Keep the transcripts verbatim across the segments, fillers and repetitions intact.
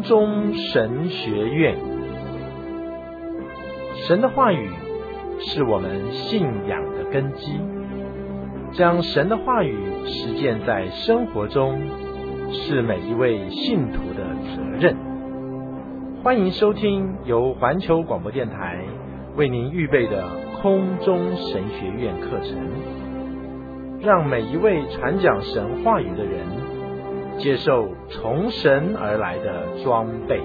中神学院。神的话语是我们信仰的根基，将神的话语实践在生活中，是每一位信徒的责任。欢迎收听由环球广播电台为您预备的空中神学院课程，让每一位传讲神话语的人接受从神而来的装备。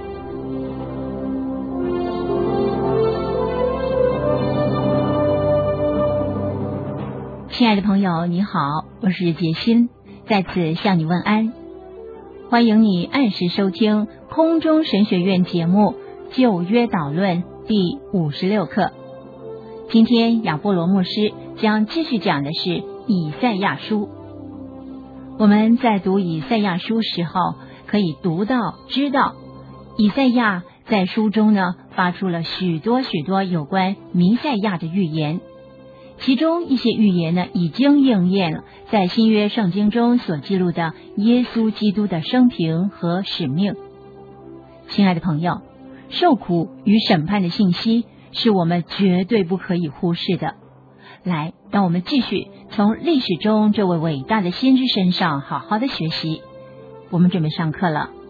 亲爱的朋友，你好，我是杰心，在此向你问安。欢迎你按时收听空中神学院节目旧约导论第五十六课。今天亚波罗牧师将继续讲的是以赛亚书。我们在读以赛亚书时候，可以读到知道以赛亚在书中呢发出了许多许多有关弥赛亚的预言，其中一些预言呢已经应验了在新约圣经中所记录的耶稣基督的生平和使命。亲爱的朋友，受苦与审判的信息是我们绝对不可以忽视的。来，让我们继续从历史中这位伟大的先知身上好好的学习。我们准备上课了。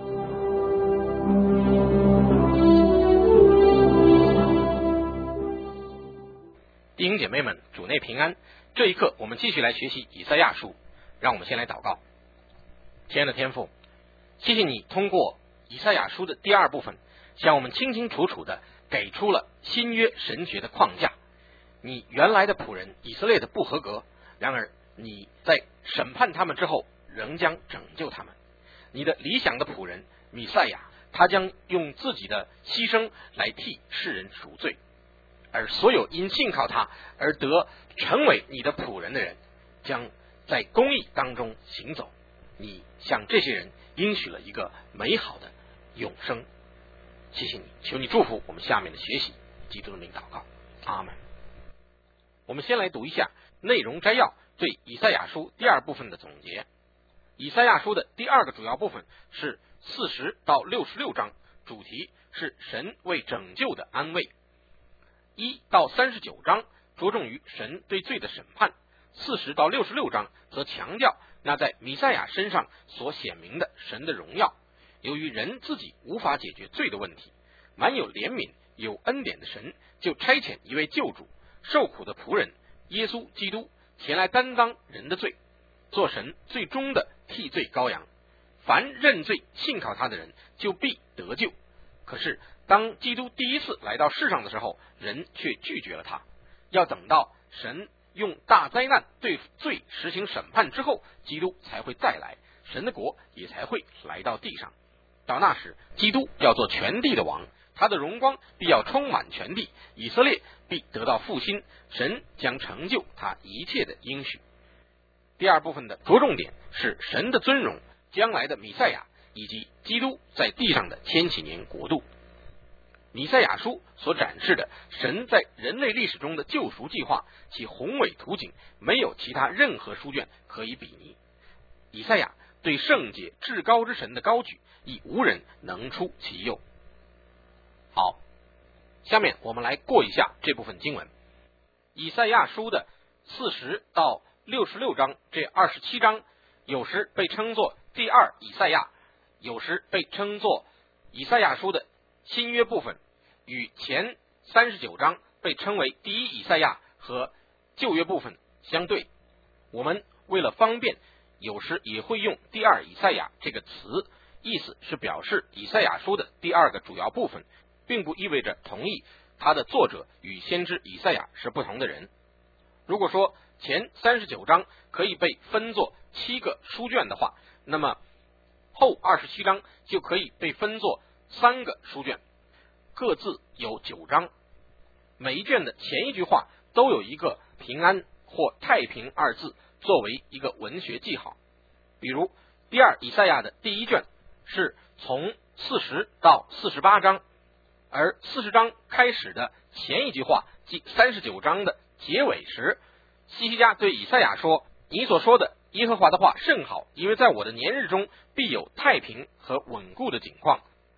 弟兄姐妹们，主内平安。这一课我们继续来学习以赛亚书，让我们先来祷告。亲爱的天父，谢谢你通过以赛亚书的第二部分，向我们清清楚楚的给出了新约神学的框架。你原来的仆人以色列的不合格，然而你在审判他们之后仍将拯救他们。你的理想的仆人弥赛亚，他将用自己的牺牲来替世人赎罪，而所有因信靠他而得成为你的仆人的人，将在公义当中行走。你向这些人应许了一个美好的永生。谢谢你，求你祝福我们下面的学习，基督的名祷告，阿们。我们先来读一下内容摘要对以赛亚书第二部分的总结。以赛亚书的第二个主要部分是四十到六十六章，主题是神为拯救的安慰。一到三十九章着重于神对罪的审判，四十到六十六章则强调那在弥赛亚身上所显明的神的荣耀。由于人自己无法解决罪的问题，满有怜悯有恩典的神就差遣一位救主，受苦的仆人耶稣基督前来担当人的罪，做神最终的替罪羔羊。凡认罪信靠他的人就必得救。可是当基督第一次来到世上的时候，人却拒绝了他。要等到神用大灾难对罪实行审判之后，基督才会再来，神的国也才会来到地上。到那时，基督要做全地的王，他的荣光必要充满全地，以色列必得到复兴，神将成就他一切的应许。第二部分的着重点是神的尊荣、将来的弥赛亚以及基督在地上的千禧年国度。弥赛亚书所展示的神在人类历史中的救赎计划，其宏伟图景没有其他任何书卷可以比拟。以赛亚对圣洁至高之神的高举，亦无人能出其右。好，下面我们来过一下这部分经文。以赛亚书的四十到六十六章，这二十七章有时被称作第二以赛亚，有时被称作以赛亚书的新约部分，与前三十九章被称为第一以赛亚和旧约部分相对。我们为了方便，有时也会用第二以赛亚这个词，意思是表示以赛亚书的第二个主要部分，并不意味着同意它的作者与先知以赛亚是不同的人。如果说前三十九章可以被分作七个书卷的话，那么后二十七章就可以被分作三个书卷，各自有九章。每一卷的前一句话都有一个平安或太平二字作为一个文学记号。比如第二以赛亚的第一卷是从四十到四十八章，而四十章开始的前一句话，即三十九章的结尾时，希西家对以赛亚说：你所说的耶和华的话甚好，因为在我的年日中必有太平和稳固的景况。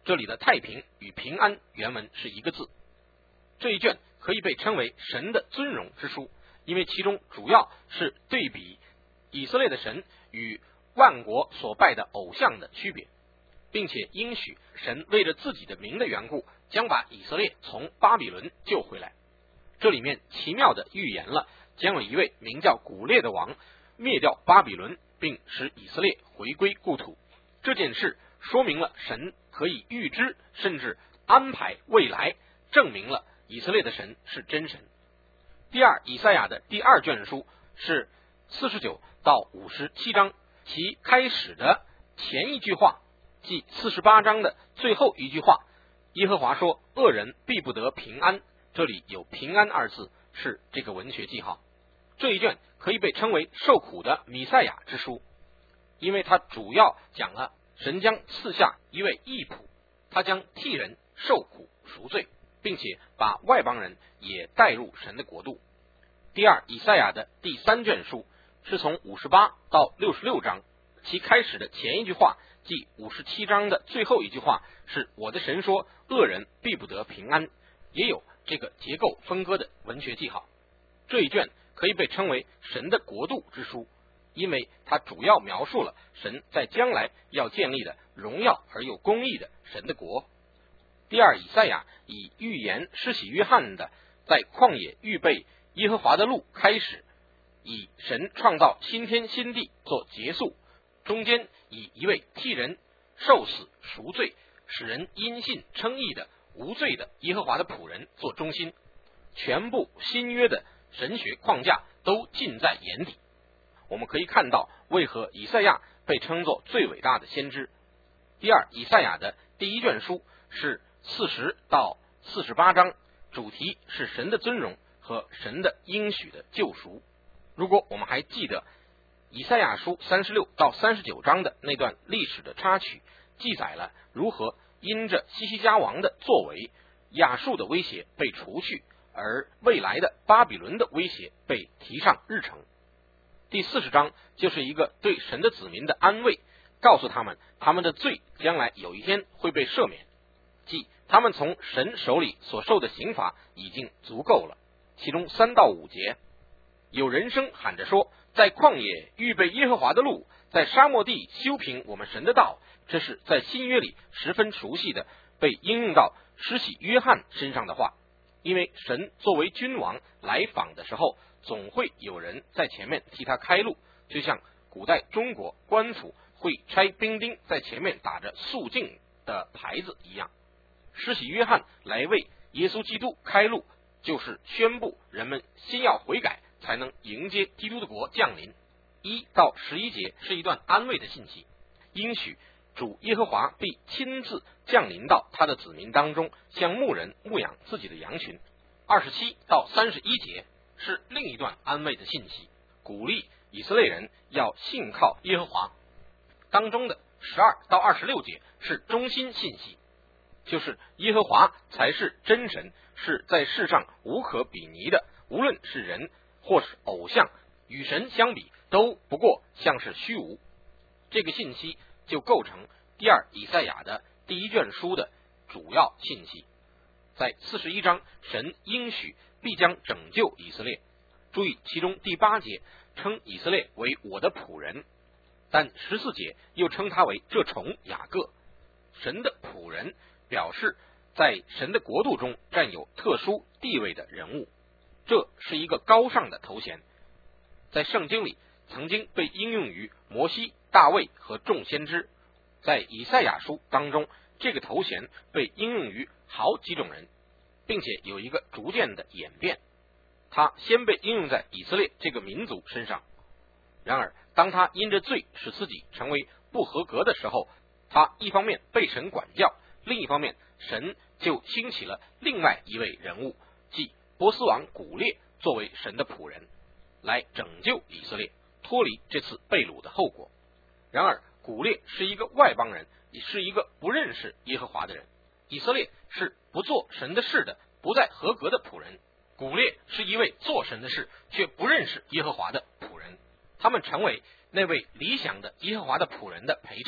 这里的太平与平安原文是一个字。这一卷可以被称为神的尊荣之书，因为其中主要是对比以色列的神与万国所拜的偶像的区别，并且应许神为了自己的名的缘故，将把以色列从巴比伦救回来。这里面奇妙的预言了将有一位名叫古列的王灭掉巴比伦，并使以色列回归故土。这件事说明了神可以预知甚至安排未来，证明了以色列的神是真神。第二以赛亚的第二卷书是四十九到五十七章，其开始的前一句话即四十八章的最后一句话，耶和华说恶人必不得平安，这里有平安二字，是这个文学记号。这一卷可以被称为受苦的弥赛亚之书，因为它主要讲了神将赐下一位义仆，他将替人受苦赎罪，并且把外邦人也带入神的国度。第二以赛亚的第三卷书是从五十八到六十六章，其开始的前一句话即五十七章的最后一句话是我的神说恶人必不得平安，也有这个结构分割的文学记号。这一卷可以被称为神的国度之书，因为它主要描述了神在将来要建立的荣耀而又公义的神的国。第二以赛亚以预言施洗约翰的在旷野预备耶和华的路开始，以神创造新天新地做结束，中间以一位替人受死赎罪，使人因信称义的无罪的耶和华的仆人做中心，全部新约的神学框架都尽在眼底。我们可以看到为何以赛亚被称作最伟大的先知。第二以赛亚的第一卷书是四十到四十八章，主题是神的尊荣和神的应许的救赎。如果我们还记得以赛亚书三十六到三十九章的那段历史的插曲，记载了如何因着西西家王的作为，亚述的威胁被除去，而未来的巴比伦的威胁被提上日程。第四十章就是一个对神的子民的安慰，告诉他们他们的罪将来有一天会被赦免，即他们从神手里所受的刑罚已经足够了。其中三到五节有人声喊着说，在旷野预备耶和华的路，在沙漠地修平我们神的道。这是在新约里十分熟悉的被应用到施洗约翰身上的话，因为神作为君王来访的时候，总会有人在前面替他开路，就像古代中国官府会差兵丁在前面打着肃静的牌子一样。施洗约翰来为耶稣基督开路，就是宣布人们先要悔改，才能迎接基督的国降临。一到十一节是一段安慰的信息，应许主耶和华必亲自降临到他的子民当中，像牧人牧养自己的羊群。二十七到三十一节是另一段安慰的信息，鼓励以色列人要信靠耶和华。当中的十二到二十六节是中心信息，就是耶和华才是真神，是在世上无可比拟的，无论是人或是偶像，与神相比都不过像是虚无。这个信息就构成第二以赛亚的第一卷书的主要信息。在四十一章，神应许必将拯救以色列，注意其中第八节称以色列为我的仆人，但十四节又称他为这虫雅各。神的仆人表示在神的国度中占有特殊地位的人物，这是一个高尚的头衔，在圣经里曾经被应用于摩西、大卫和众先知。在以赛亚书当中，这个头衔被应用于好几种人，并且有一个逐渐的演变。它先被应用在以色列这个民族身上，然而当他因着罪使自己成为不合格的时候，他一方面被神管教，另一方面神就兴起了另外一位人物，即波斯王古列作为神的仆人，来拯救以色列脱离这次被掳的后果。然而古列是一个外邦人，也是一个不认识耶和华的人。以色列是不做神的事的，不再合格的仆人。古列是一位做神的事却不认识耶和华的仆人。他们成为那位理想的耶和华的仆人的陪衬，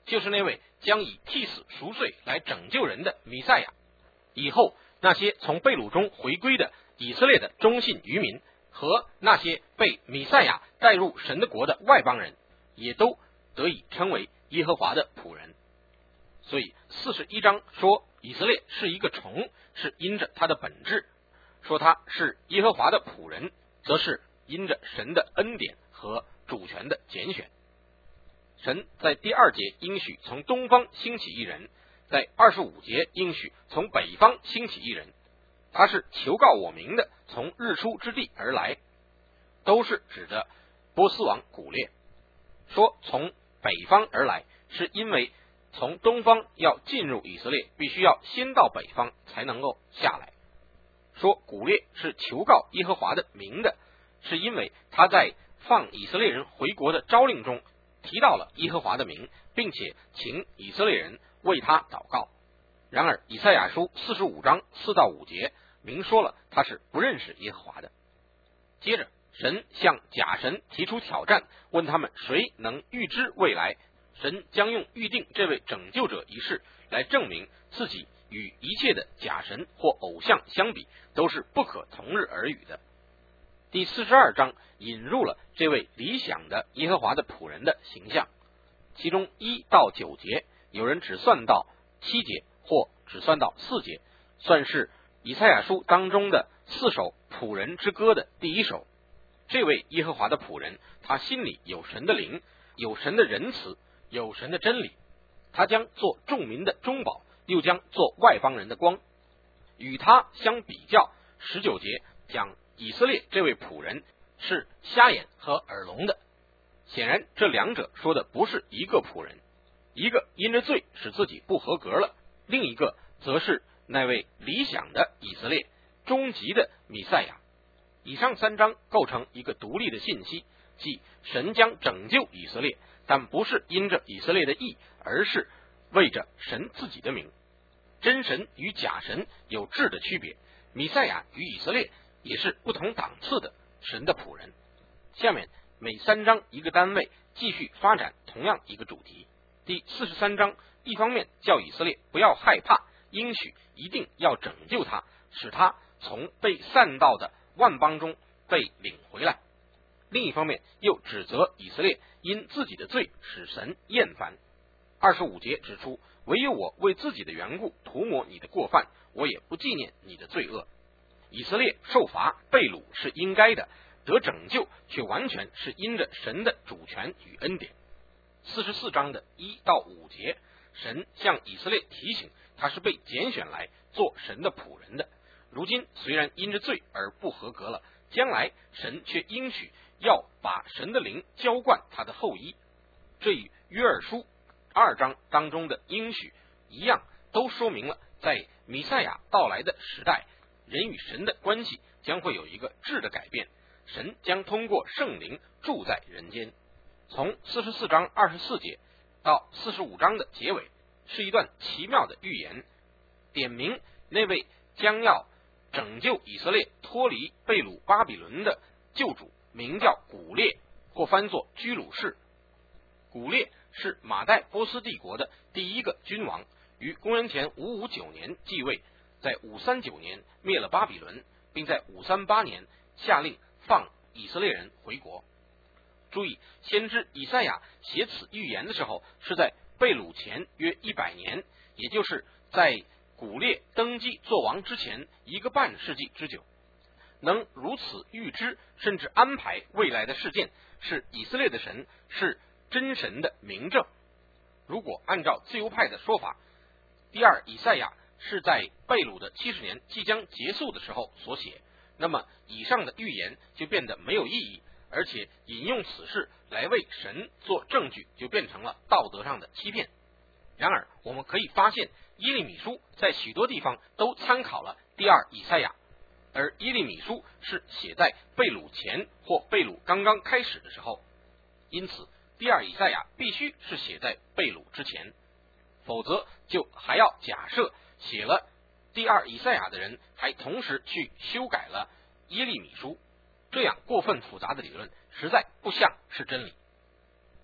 就是那位将以替死赎罪来拯救人的弥赛亚。以后那些从被掳中回归的以色列的忠信渔民和那些被弥赛亚带入神的国的外邦人，也都得以称为耶和华的仆人。所以四十一章说以色列是一个虫，是因着他的本质；说他是耶和华的仆人，则是因着神的恩典和主权的拣选。神在第二节应许从东方兴起一人，在二十五节应许从北方兴起一人，他是求告我名的，从日出之地而来，都是指着波斯王古列。说从北方而来，是因为从东方要进入以色列，必须要先到北方才能够下来。说古列是求告耶和华的名的，是因为他在放以色列人回国的诏令中提到了耶和华的名，并且请以色列人为他祷告。然而以赛亚书四十五章四到五节明说了他是不认识耶和华的。接着神向假神提出挑战，问他们谁能预知未来。神将用预定这位拯救者一事来证明自己与一切的假神或偶像相比都是不可同日而语的。第四十二章引入了这位理想的耶和华的仆人的形象，其中一到九节有人只算到七节或只算到四节，算是以赛亚书当中的四首仆人之歌的第一首。这位耶和华的仆人，他心里有神的灵，有神的仁慈，有神的真理，他将做众民的中保，又将做外邦人的光。与他相比较，十九节讲以色列这位仆人是瞎眼和耳聋的。显然这两者说的不是一个仆人，一个因着罪使自己不合格了，另一个则是那位理想的以色列，终极的弥赛亚。以上三章构成一个独立的信息，即神将拯救以色列，但不是因着以色列的义，而是为着神自己的名。真神与假神有质的区别，弥赛亚与以色列也是不同档次的神的仆人。下面每三章一个单位继续发展同样一个主题。第四十三章一方面叫以色列不要害怕，应许一定要拯救他，使他从被散到的万邦中被领回来；另一方面又指责以色列因自己的罪使神厌烦。二十五节指出，唯有我为自己的缘故涂抹你的过犯，我也不纪念你的罪恶。以色列受罚被掳是应该的，得拯救却完全是因着神的主权与恩典。四十四章的一到五节，神向以色列提醒他是被拣选来做神的仆人的，如今虽然因着罪而不合格了，将来神却应许要把神的灵浇灌他的后裔。这与约珥书二章当中的应许一样，都说明了在弥赛亚到来的时代，人与神的关系将会有一个质的改变，神将通过圣灵住在人间。从四十四章二十四节到四十五章的结尾是一段奇妙的预言，点明那位将要拯救以色列脱离被掳巴比伦的救主名叫古列，或翻作居鲁士。古列是马代波斯帝国的第一个君王，于公元前五五九年继位，在五三九年灭了巴比伦，并在五三八年下令放以色列人回国。注意，先知以赛亚写此预言的时候是在被掳前约一百年，也就是在古列登基做王之前一个半世纪之久。能如此预知甚至安排未来的事件，是以色列的神是真神的明证。如果按照自由派的说法，第二以赛亚是在被掳的七十年即将结束的时候所写，那么以上的预言就变得没有意义，而且引用此事来为神做证据就变成了道德上的欺骗。然而我们可以发现，耶利米书在许多地方都参考了第二以赛亚，而耶利米书是写在被掳前或被掳刚刚开始的时候，因此第二以赛亚必须是写在被掳之前，否则就还要假设写了第二以赛亚的人还同时去修改了耶利米书，这样过分复杂的理论实在不像是真理。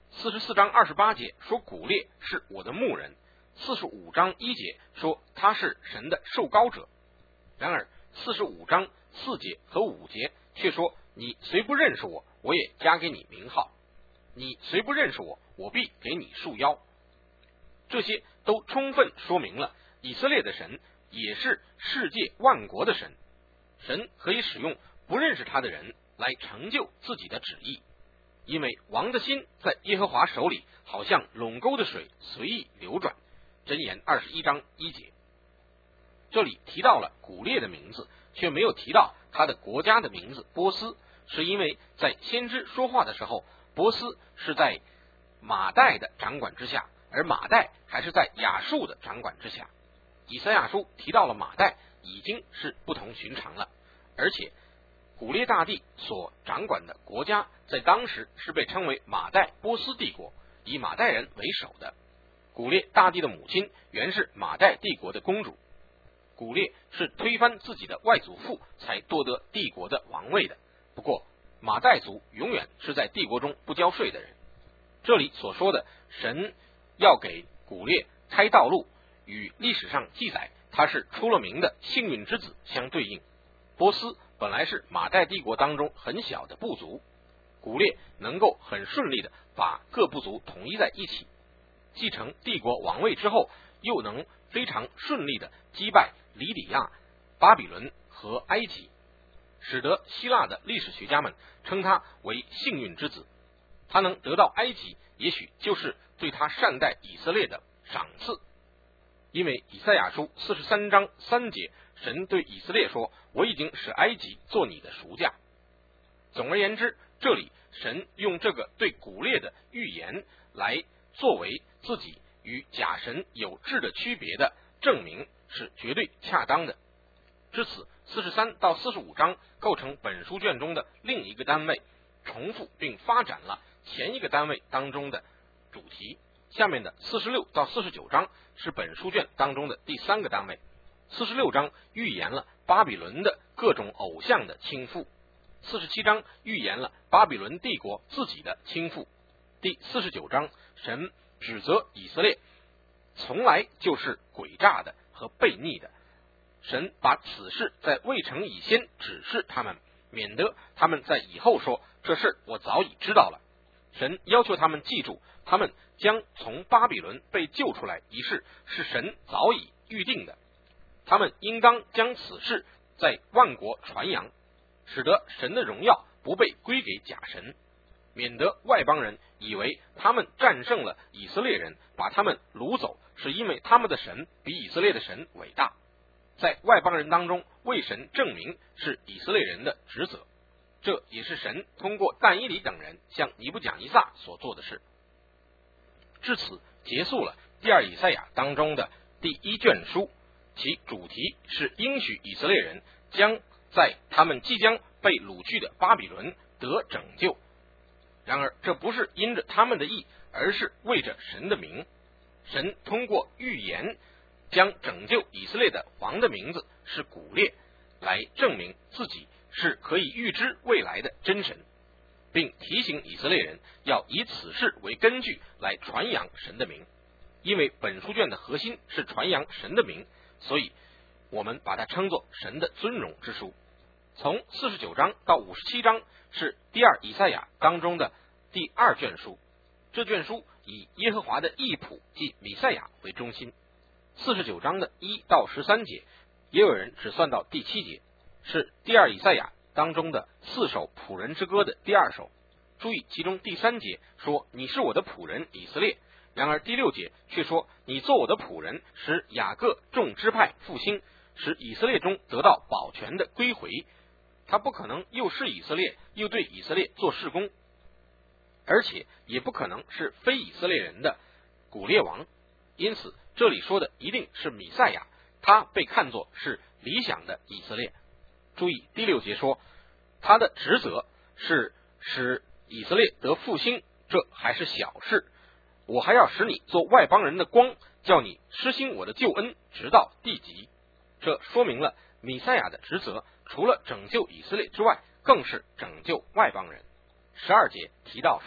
四十四章二十八节说古列是我的牧人，四十五章一节说他是神的受膏者。然而四十五章四节和五节却说，你虽不认识我，我也加给你名号；你虽不认识我，我必给你束腰。这些都充分说明了以色列的神也是世界万国的神，神可以使用不认识他的人来成就自己的旨意，因为王的心在耶和华手里，好像垄沟的水随意流转。箴言二十一章一节。这里提到了古列的名字，却没有提到他的国家的名字波斯，是因为在先知说话的时候，波斯是在马代的掌管之下，而马代还是在亚述的掌管之下。以赛亚书提到了马代，已经是不同寻常了，而且古列大帝所掌管的国家在当时是被称为马代波斯帝国，以马代人为首的。古列大帝的母亲原是马代帝国的公主，古列是推翻自己的外祖父才夺得帝国的王位的。不过马代族永远是在帝国中不交税的人。这里所说的神要给古列开道路，与历史上记载他是出了名的幸运之子相对应。波斯本来是马代帝国当中很小的部族，古列能够很顺利的把各部族统一在一起，继承帝国王位之后，又能非常顺利的击败里底亚、巴比伦和埃及，使得希腊的历史学家们称他为幸运之子。他能得到埃及，也许就是对他善待以色列的赏赐。因为以赛亚书四十三章三节，神对以色列说，我已经使埃及做你的赎价。总而言之，这里神用这个对古列的预言来作为自己与假神有质的区别的证明，是绝对恰当的。至此，四十三到四十五章构成本书卷中的另一个单位，重复并发展了前一个单位当中的主题。下面的四十六到四十九章是本书卷当中的第三个单位。四十六章预言了巴比伦的各种偶像的倾覆，四十七章预言了巴比伦帝国自己的倾覆。第四十九章，神指责以色列从来就是诡诈的和悖逆的，神把此事在未成以先指示他们，免得他们在以后说这事我早已知道了。神要求他们记住，他们将从巴比伦被救出来一事是神早已预定的，他们应当将此事在万国传扬，使得神的荣耀不被归给假神，免得外邦人以为他们战胜了以色列人，把他们掳走，是因为他们的神比以色列的神伟大。在外邦人当中为神证明是以色列人的职责，这也是神通过但以理等人向尼布甲尼撒所做的事。至此结束了第二以赛亚当中的第一卷书，其主题是应许以色列人将在他们即将被掳去的巴比伦得拯救。然而这不是因着他们的义，而是为着神的名。神通过预言将拯救以色列的王的名字是古列，来证明自己是可以预知未来的真神，并提醒以色列人要以此事为根据来传扬神的名。因为本书卷的核心是传扬神的名，所以我们把它称作神的尊荣之书。从四十九章到五十七章是第二以赛亚当中的第二卷书，这卷书以耶和华的义仆即弥赛亚为中心。四十九章的一到十三节，也有人只算到第七节，是第二以赛亚当中的四首仆人之歌的第二首。注意其中第三节说你是我的仆人以色列，然而第六节却说你做我的仆人，使雅各众支派复兴，使以色列中得到保全的归回。他不可能又是以色列又对以色列做事工，而且也不可能是非以色列人的古列王，因此这里说的一定是弥赛亚，他被看作是理想的以色列。注意第六节说他的职责是使以色列得复兴，这还是小事，我还要使你做外邦人的光，叫你施行我的救恩直到地极。这说明了弥赛亚的职责除了拯救以色列之外，更是拯救外邦人。十二节提到说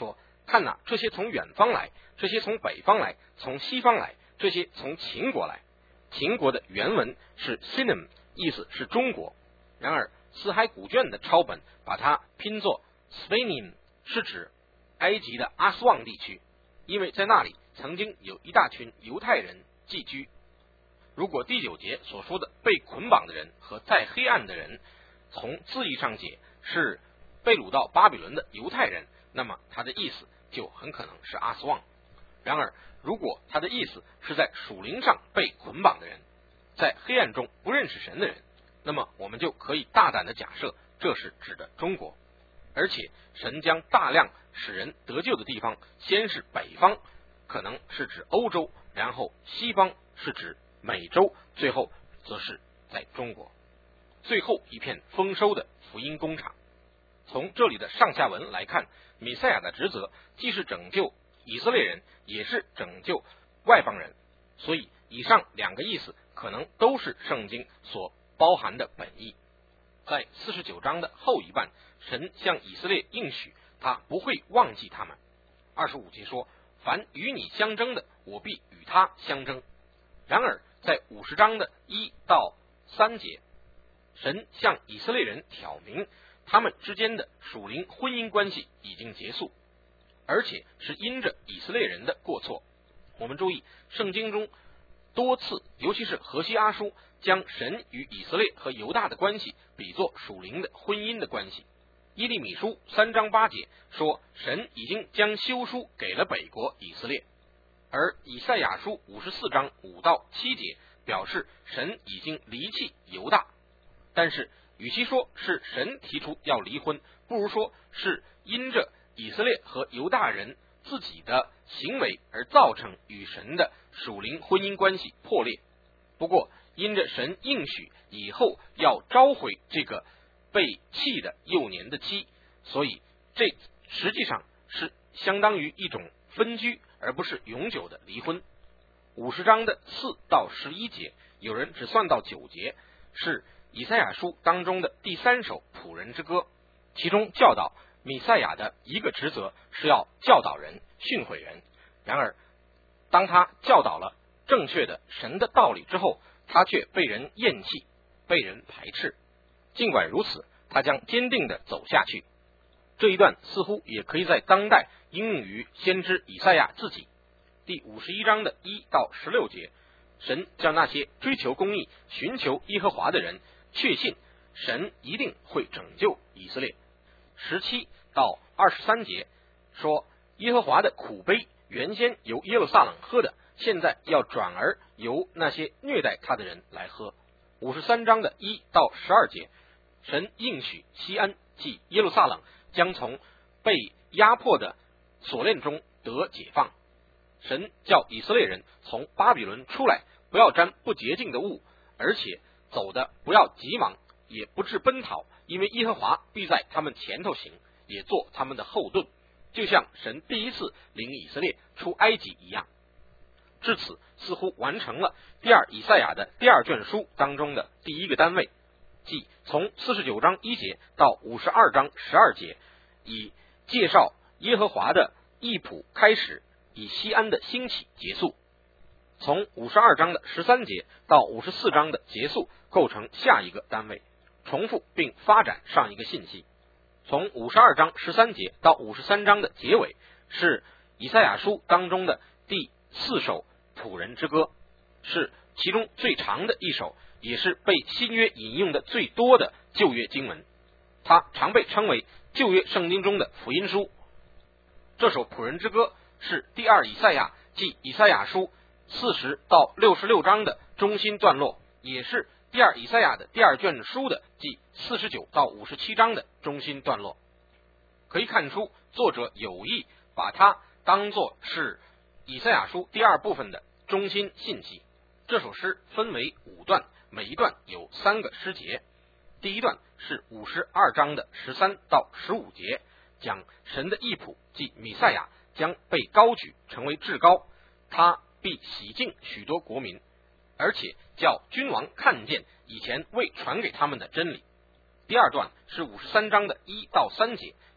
看哪，这些从远方来，这些从北方来，从西方来，这些从秦国来。秦国的原文是 Sinem， 意思是中国。然而死海古卷的抄本把它拼作 Svenim， 是指埃及的阿斯旺地区，因为在那里曾经有一大群犹太人寄居。如果第九节所说的被捆绑的人和在黑暗的人，从字义上解是被掳到巴比伦的犹太人，那么他的意思就很可能是阿斯旺。然而如果他的意思是在属灵上被捆绑的人，在黑暗中不认识神的人，那么我们就可以大胆的假设这是指的中国。而且神将大量使人得救的地方，先是北方，可能是指欧洲，然后西方是指美洲，最后则是在中国，最后一片丰收的福音工厂。从这里的上下文来看，弥赛亚的职责既是拯救以色列人，也是拯救外邦人，所以以上两个意思可能都是圣经所包含的本意。在四十九章的后一半，神向以色列应许他不会忘记他们。二十五节说，凡与你相争的，我必与他相争。然而在五十章的一到三节，神向以色列人挑明他们之间的属灵婚姻关系已经结束，而且是因着以色列人的过错。我们注意圣经中多次，尤其是何西阿书，将神与以色列和犹大的关系比作属灵的婚姻的关系。耶利米书三章八节说，神已经将休书给了北国以色列。而以赛亚书五十四章五到七节表示神已经离弃犹大。但是与其说是神提出要离婚，不如说是因着以色列和犹大人自己的行为而造成与神的属灵婚姻关系破裂。不过因着神应许以后要召回这个被弃的幼年的妻，所以这实际上是相当于一种分居，而不是永久的离婚。五十章的四到十一节，有人只算到九节，是以赛亚书当中的第三首仆人之歌，其中教导弥赛亚的一个职责是要教导人、训诲人。然而当他教导了正确的神的道理之后，他却被人厌弃，被人排斥。尽管如此，他将坚定地走下去。这一段似乎也可以在当代应用于先知以赛亚自己。第五十一章的一到十六节，神叫那些追求公义、寻求耶和华的人确信神一定会拯救以色列。十七到二十三节说，耶和华的苦杯原先由耶路撒冷喝的，现在要转而由那些虐待他的人来喝。五十三章的一到十二节，神应许西安即耶路撒冷将从被压迫的锁链中得解放。神叫以色列人从巴比伦出来，不要沾不洁净的物，而且走的不要急忙，也不致奔逃，因为耶和华必在他们前头行，也做他们的后盾，就像神第一次领以色列出埃及一样。至此似乎完成了第二以赛亚的第二卷书当中的第一个单位，即从四十九章一节到五十二章十二节，以介绍耶和华的义仆开始，以西安的兴起结束。从五十二章的十三节到五十四章的结束构成下一个单位，重复并发展上一个信息。从五十二章十三节到五十三章的结尾是以赛亚书当中的第四首仆人之歌，是其中最长的一首，也是被新约引用的最多的旧约经文。它常被称为旧约圣经中的福音书。这首仆人之歌是第二以赛亚即以赛亚书四十到六十六章的中心段落，也是第二以赛亚的第二卷书的即四十九到五十七章的中心段落。可以看出作者有意把它当作是以赛亚书第二部分的中心信息。这首诗分为五段，每一段有三个诗节。第一段是五十二章的十三到十五节，讲神的义仆即弥赛亚将被高举成为至高，他必洗净许多国民，而且叫君王看见以前未传给他们的真理。第二段是五十三章的一到三节，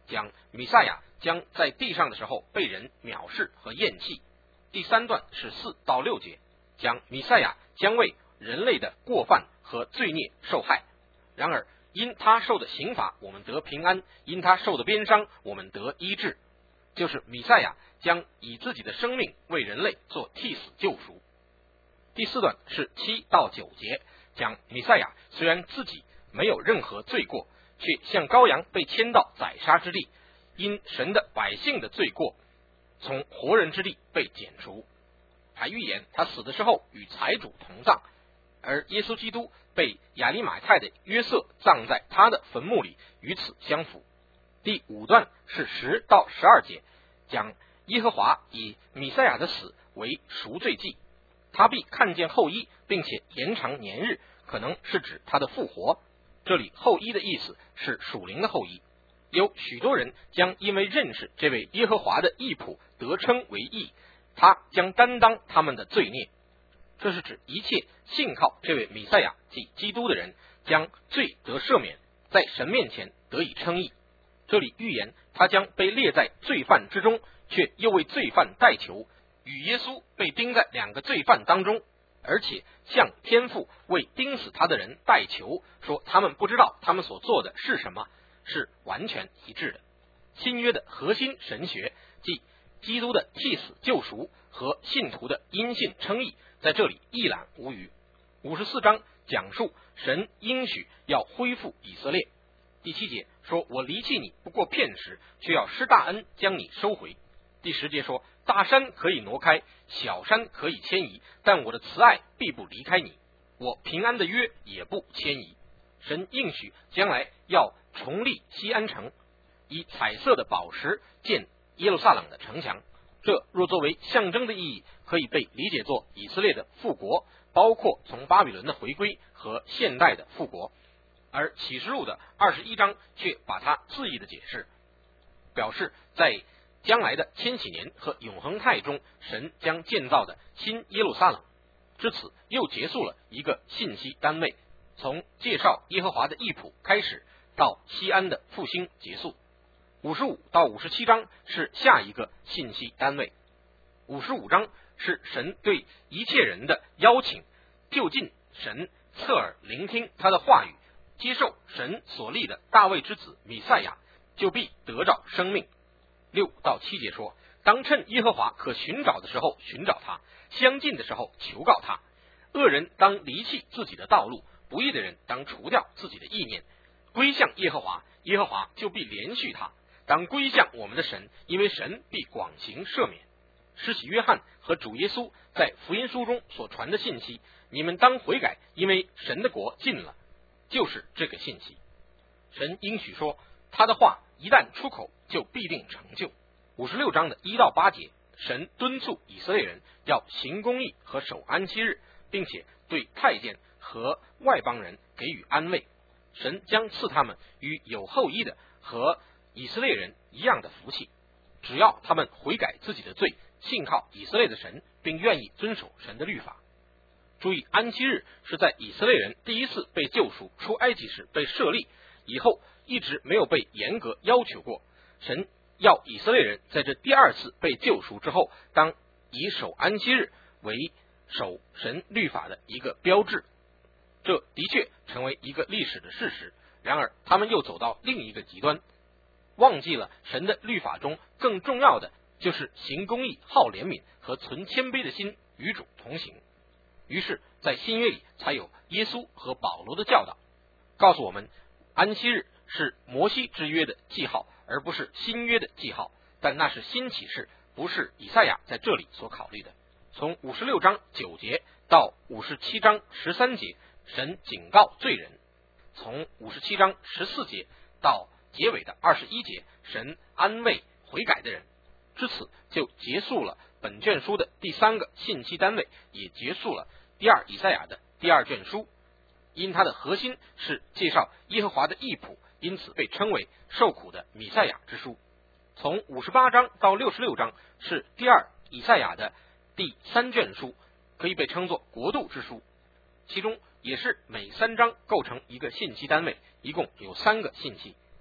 讲弥赛亚将在地上的时候被人藐视和厌弃。第三段是四到六节，讲弥赛亚将为人类的过犯和罪孽受害，然而因他受的刑罚我们得平安，因他受的鞭伤我们得医治，就是弥赛亚将以自己的生命为人类做替死救赎。第四段是七到九节，讲弥赛亚虽然自己没有任何罪过，却像羔羊被牵到宰杀之地，因神的百姓的罪过从活人之地被剪除，还预言他死的时候与财主同葬，而耶稣基督被亚利马太的约瑟葬在他的坟墓里，与此相符。第五段是十到十二节，讲耶和华以弥赛亚的死为赎罪祭，他必看见后裔，并且延长年日，可能是指他的复活。这里后裔的意思是属灵的后裔，有许多人将因为认识这位耶和华的义仆得称为义，他将担当他们的罪孽。这是指一切信靠这位弥赛亚即基督的人将罪得赦免，在神面前得以称义。这里预言他将被列在罪犯之中，却又为罪犯代求，与耶稣被钉在两个罪犯当中，而且向天父为钉死他的人代求，说他们不知道他们所做的是什么，是完全一致的。新约的核心神学，即基督的替死救赎和信徒的因信称义，在这里一览无余。五十四章讲述神应许要恢复以色列。第七节说，我离弃你不过片时，却要施大恩将你收回。第十节说，大山可以挪开，小山可以迁移，但我的慈爱必不离开你，我平安的约也不迁移。神应许将来要重立西安城，以彩色的宝石建耶路撒冷的城墙。这若作为象征的意义，可以被理解作以色列的复国，包括从巴比伦的回归和现代的复国。而启示录的二十一章却把它恣意的解释，表示在将来的千禧年和永恒态中，神将建造的新耶路撒冷。至此又结束了一个信息单位，从介绍耶和华的义仆开始，到西安的复兴结束。五十五到五十七章是下一个信息单位。五十五章是神对一切人的邀请，就近神侧耳聆听他的话语，接受神所立的大卫之子弥赛亚，就必得着生命。六到七节说，当趁耶和华可寻找的时候寻找他，相近的时候求告他。恶人当离弃自己的道路，不义的人当除掉自己的意念，归向耶和华，耶和华就必连续他。当归向我们的神，因为神必广行赦免。施洗约翰和主耶稣在福音书中所传的信息，你们当悔改，因为神的国近了，就是这个信息。神应许说，他的话一旦出口，就必定成就。五十六章的一到八节，神敦促以色列人要行公义和守安息日，并且对太监和外邦人给予安慰。神将赐他们与有后裔的和以色列人一样的福气，只要他们悔改自己的罪，信靠以色列的神，并愿意遵守神的律法。注意，安息日是在以色列人第一次被救赎出埃及时被设立，以后一直没有被严格要求过。神要以色列人在这第二次被救赎之后，当以守安息日为守神律法的一个标志。这的确成为一个历史的事实，然而他们又走到另一个极端，忘记了神的律法中更重要的就是行公义、好怜悯和存谦卑的心与主同行。于是在新约里才有耶稣和保罗的教导，告诉我们安息日是摩西之约的记号，而不是新约的记号，但那是新启示，不是以赛亚在这里所考虑的。从五十六章九节到五十七章十三节，神警告罪人；从五十七章十四节到结尾的二十一节，神安慰悔改的人。至此就结束了本卷书的第三个信息单位，也结束了第二以赛亚的第二卷书。因它的核心是介绍耶和华的义仆，因此被称为受苦的弥赛亚之书。从五十八章到六十六章是第二以赛亚的第三卷书，可以被称作国度之书，其中也是每三章构成一个信息单位，一共有三个信息。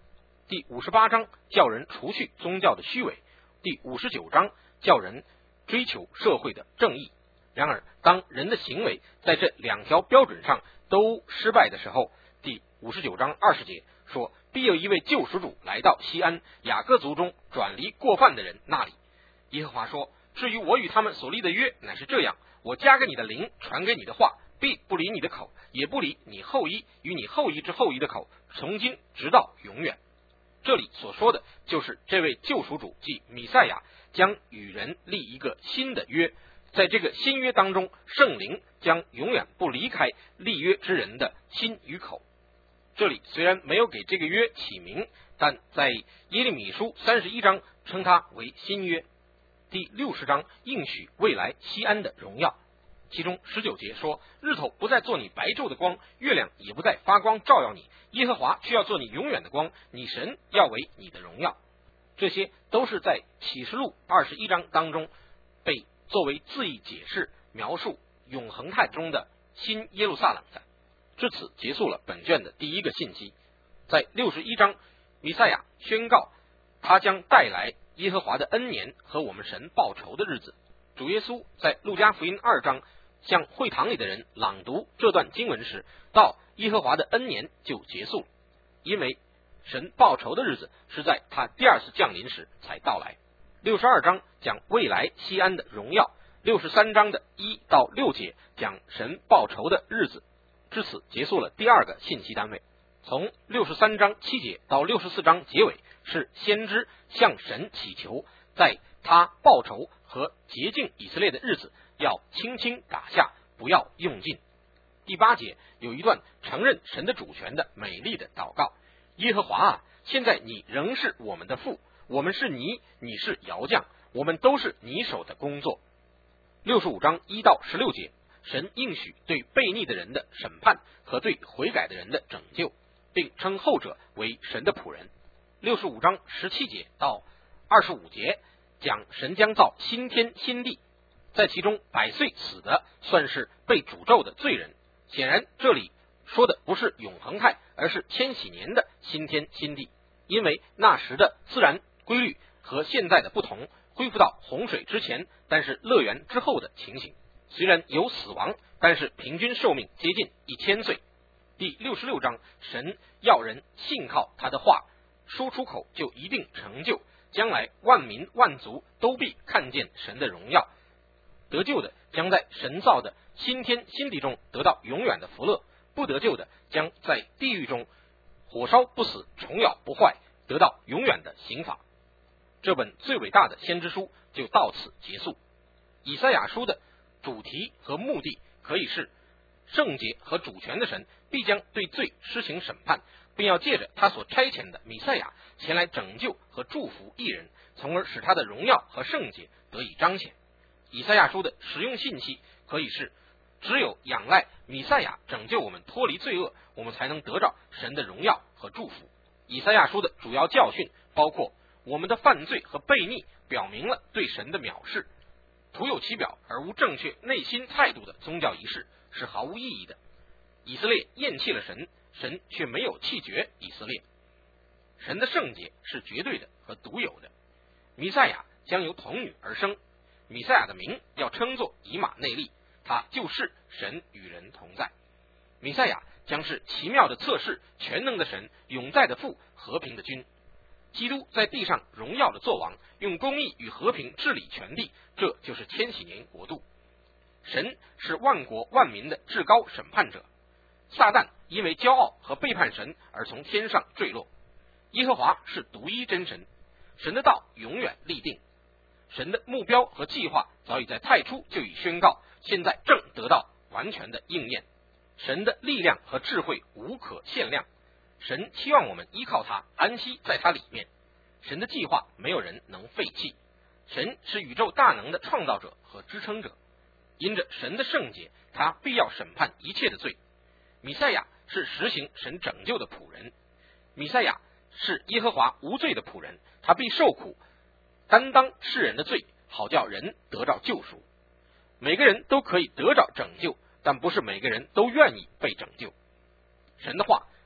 第五十八章叫人除去宗教的虚伪，第五十九章叫人追求社会的正义。然而当人的行为在这两条标准上都失败的时候，第五十九章二十节说，必有一位救赎主来到西安雅各族中转离过犯的人那里。耶和华说，至于我与他们所立的约乃是这样，我加给你的灵，传给你的话，必不离你的口，也不离你后裔与你后裔之后裔的口，从今直到永远。这里所说的就是这位救赎主即弥赛亚将与人立一个新的约，在这个新约当中，圣灵将永远不离开立约之人的心与口。这里虽然没有给这个约起名，但在耶利米书三十一章称它为新约。第六十章应许未来西安的荣耀，其中十九节说，日头不再做你白昼的光，月亮也不再发光照耀你，耶和华却要做你永远的光，你神要为你的荣耀。这些都是在启示录二十一章当中被作为字义解释描述永恒态中的新耶路撒冷的。至此结束了本卷的第一个信息。在六十一章，弥赛亚宣告他将带来耶和华的恩年和我们神报仇的日子。主耶稣在路加福音二章向会堂里的人朗读这段经文时，到耶和华的恩年就结束了，因为神报仇的日子是在他第二次降临时才到来。六十二章讲未来西安的荣耀，六十三章的一到六节讲神报仇的日子。至此结束了第二个信息单位。从六十三章七节到六十四章结尾是先知向神祈求，在他报仇和洁净以色列的日子要轻轻打下，不要用尽。第八节有一段承认神的主权的美丽的祷告，耶和华啊，现在你仍是我们的父，我们是泥，你是窑匠，我们都是你手的工作。六十五章一到十六节，神应许对悖逆的人的审判和对悔改的人的拯救，并称后者为神的仆人。六十五章十七节到二十五节讲神将造新天新地，在其中百岁死的算是被诅咒的罪人。显然这里说的不是永恒态，而是千禧年的新天新地，因为那时的自然规律和现在的不同，恢复到洪水之前但是乐园之后的情形。虽然有死亡，但是平均寿命接近一千岁。第六十六章，神要人信靠他的话，说出口就一定成就，将来万民万族都必看见神的荣耀。得救的将在神造的新天新地中得到永远的福乐，不得救的将在地狱中火烧不死，虫咬不坏，得到永远的刑罚。这本最伟大的先知书就到此结束。以赛亚书的主题和目的可以是圣洁和主权的神必将对罪施行审判，并要借着他所差遣的弥赛亚前来拯救和祝福义人，从而使他的荣耀和圣洁得以彰显。以赛亚书的实用信息可以是，只有仰赖弥赛亚拯救我们脱离罪恶，我们才能得到神的荣耀和祝福。以赛亚书的主要教训包括，我们的犯罪和悖逆表明了对神的藐视，徒有其表而无正确内心态度的宗教仪式是毫无意义的。以色列厌弃了神，神却没有弃绝以色列。神的圣洁是绝对的和独有的。弥赛亚将由童女而生，弥赛亚的名要称作以马内利，他就是神与人同在。弥赛亚将是奇妙的测试，全能的神，永在的父，和平的君。基督在地上荣耀的作王，用公义与和平治理全地，这就是千禧年国度。神是万国万民的至高审判者，撒旦因为骄傲和背叛神而从天上坠落。耶和华是独一真神，神的道永远立定，神的目标和计划早已在太初就已宣告，现在正得到完全的应验。神的力量和智慧无可限量，神期望我们依靠他，安息在他里面。神的计划没有人能废弃，神是宇宙大能的创造者和支撑者。因着神的圣洁，他必要审判一切的罪。弥赛亚是实行神拯救的仆人，弥赛亚是耶和华无罪的仆人，他必受苦，担当世人的罪，好叫人得到救赎。每个人都可以得着拯救，但不是每个人都愿意被拯救。神的话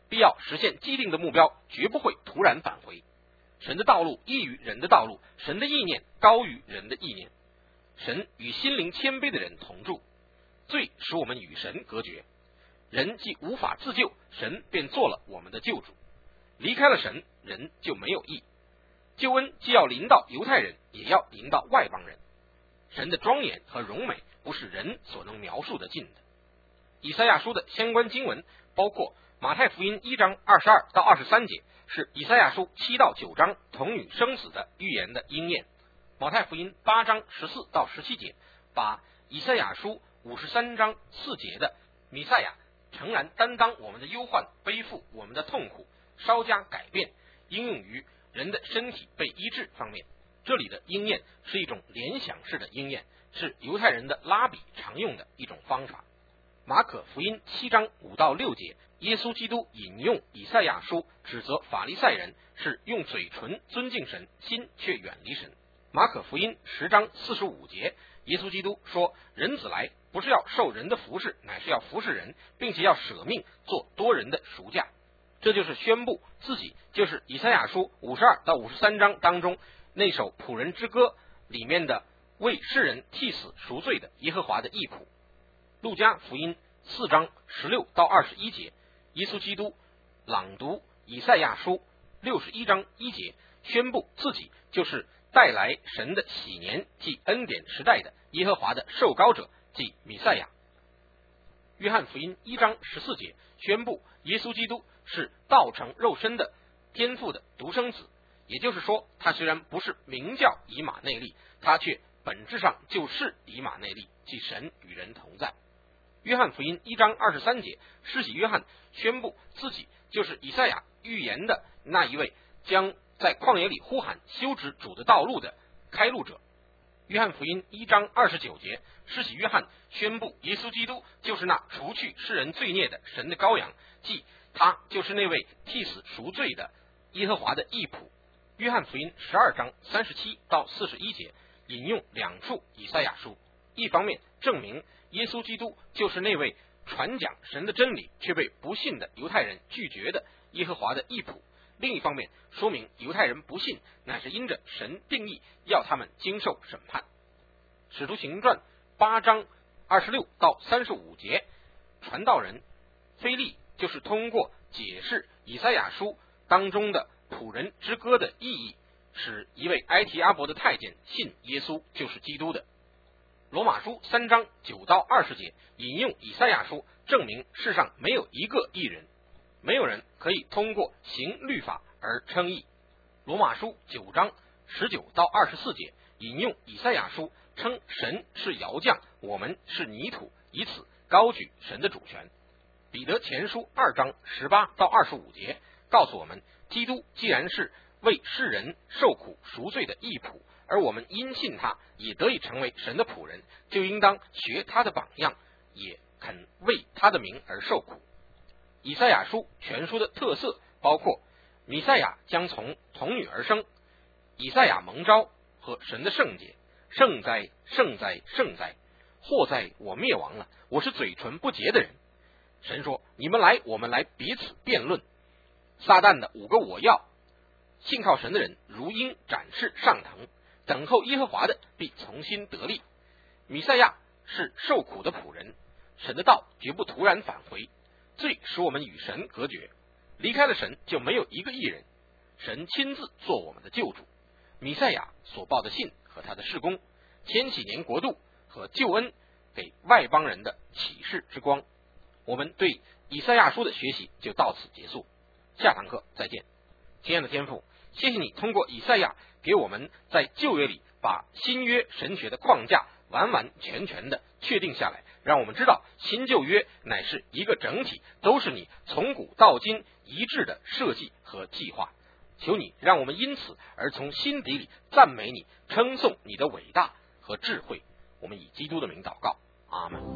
必要实现既定的目标，绝不会突然返回。神的道路异于人的道路，神的意念高于人的意念。神与心灵谦卑的人同住，罪使我们与神隔绝。人既无法自救，神便做了我们的救主。离开了神，人就没有义。救恩既要临到犹太人，也要临到外邦人。神的庄严和荣美不是人所能描述的尽的。以赛亚书的相关经文包括马太福音一章二十二到二十三节，是以赛亚书七到九章童女生子的预言的应验。马太福音八章十四到十七节，把以赛亚书五十三章四节的弥赛亚诚然担当我们的忧患，背负我们的痛苦，稍加改变，应用于人的身体被医治方面。这里的应验是一种联想式的应验，是犹太人的拉比常用的一种方法。马可福音七章五到六节，耶稣基督引用以赛亚书，指责法利赛人是用嘴唇尊敬神，心却远离神。马可福音十章四十五节，耶稣基督说，人子来不是要受人的服侍，乃是要服侍人，并且要舍命做多人的赎价。这就是宣布自己就是以赛亚书五十二到五十三章当中那首仆人之歌里面的为世人替死赎罪的耶和华的义仆。路加福音四章十六到二十一节，耶稣基督朗读以赛亚书六十一章一节，宣布自己就是带来神的喜年即恩典时代的耶和华的受膏者，即弥赛亚。约翰福音一章十四节，宣布耶稣基督是道成肉身的天父的独生子，也就是说，他虽然不是名叫以马内利，他却本质上就是以马内利，即神与人同在。约翰福音一章二十三节，施洗约翰宣布自己就是以赛亚预言的那一位将在旷野里呼喊修直主的道路的开路者。约翰福音一章二十九节，施洗约翰宣布耶稣基督就是那除去世人罪孽的神的羔羊，即他就是那位替死赎罪的耶和华的义仆。约翰福音十二章三十七到四十一节引用两处以赛亚书，一方面证明耶稣基督就是那位传讲神的真理却被不信的犹太人拒绝的耶和华的义仆，另一方面说明犹太人不信乃是因着神定义要他们经受审判。使徒行传八章二十六到三十五节，传道人腓利就是通过解释以赛亚书当中的仆人之歌的意义，使一位埃提阿伯的太监信耶稣就是基督的。罗马书三章九到二十节引用以赛亚书，证明世上没有一个义人，没有人可以通过行律法而称义。罗马书九章十九到二十四节引用以赛亚书，称神是窑匠，我们是泥土，以此高举神的主权。彼得前书二章十八到二十五节告诉我们，基督既然是为世人受苦赎罪的义仆，而我们因信他也得以成为神的仆人，就应当学他的榜样，也肯为他的名而受苦。以赛亚书全书的特色包括弥赛亚将从童女而生，以赛亚蒙召和神的圣洁，圣哉圣哉圣哉，祸哉我灭亡了，我是嘴唇不洁的人。神说，你们来，我们来彼此辩论。撒旦的五个我要，信靠神的人如鹰展翅上腾，等候耶和华的必重新得力。弥赛亚是受苦的仆人，神的道绝不突然返回。罪使我们与神隔绝，离开了神就没有一个义人，神亲自做我们的救主。弥赛亚所报的信和他的事工，千禧年国度和救恩给外邦人的启示之光。我们对以赛亚书的学习就到此结束，下堂课再见。亲爱的天父，谢谢你通过以赛亚给我们在旧约里把新约神学的框架完完全全的确定下来，让我们知道新旧约乃是一个整体，都是你从古到今一致的设计和计划。求你让我们因此而从心底里赞美你，称颂你的伟大和智慧。我们以基督的名祷告，阿们。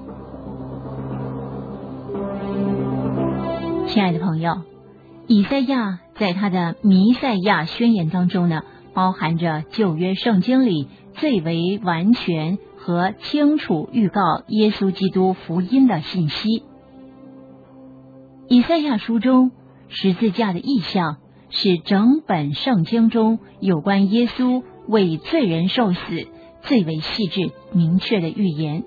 亲爱的朋友，以赛亚在他的弥赛亚宣言当中呢，包含着旧约圣经里最为完全和清楚预告耶稣基督福音的信息。以赛亚书中十字架的意象是整本圣经中有关耶稣为罪人受死最为细致明确的预言。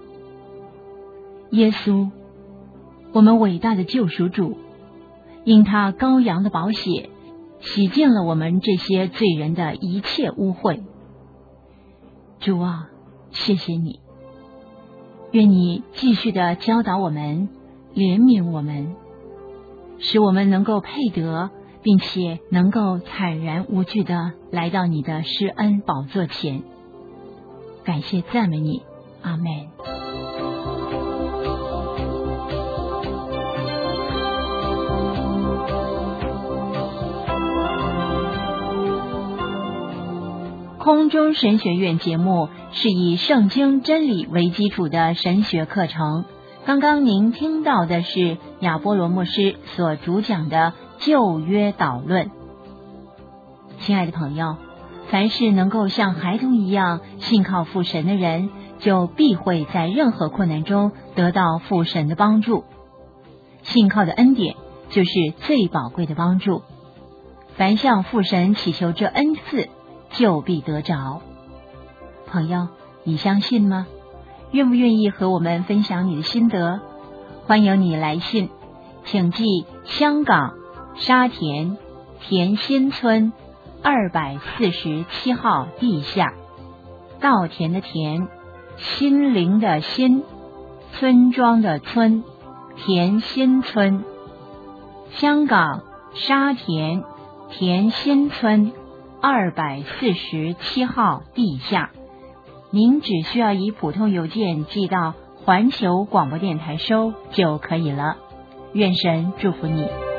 耶稣，我们伟大的救赎主，因他羔羊的宝血洗净了我们这些罪人的一切污秽。主啊，谢谢你，愿你继续的教导我们，怜悯我们，使我们能够配得，并且能够坦然无惧的来到你的施恩宝座前。感谢赞美你，阿们。空中神学院节目是以圣经真理为基础的神学课程。刚刚您听到的是亚波罗牧师所主讲的旧约导论。亲爱的朋友，凡是能够像孩童一样信靠父神的人，就必会在任何困难中得到父神的帮助。信靠的恩典就是最宝贵的帮助。凡向父神祈求这恩赐，就必得着。朋友，你相信吗？愿不愿意和我们分享你的心得？欢迎你来信，请寄香港沙田田心村二百四十七号地下，稻田的田，心灵的心，村庄的村，田心村。香港沙田田心村二百四十七号地下。您只需要以普通邮件寄到环球广播电台收就可以了。愿神祝福你。